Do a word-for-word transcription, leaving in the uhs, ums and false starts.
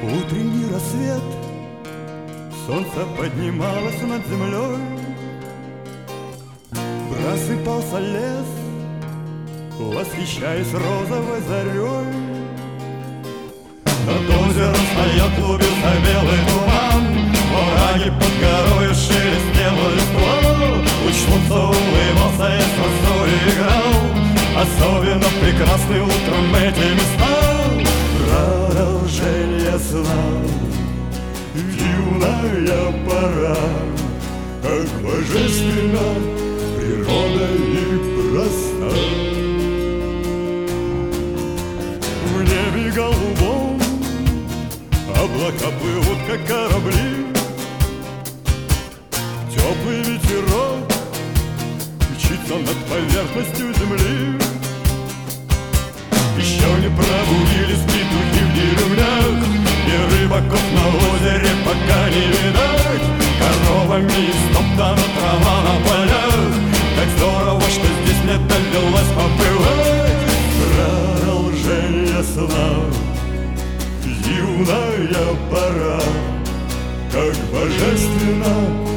Утренний рассвет, солнце поднималось над землей, просыпался лес, восхищаясь розовой зарей. Над озером стоял, клубился белый туман, враги под горою шелестела листва. Луч солнца улыбался и с росой играл, особенно прекрасны утром эти места. Продолжение сна, юная пора, как божественно природа и проста. В небе голубом облака плывут, как корабли, теплый ветерок мчится над поверхностью земли. Еще не пробудились петухи в деревнях, и рыбаков на озере пока не видать. Коровами истоптана трава на полях, как здорово, что здесь не довелось побывать. Продолжение сна, юная пора, как божественно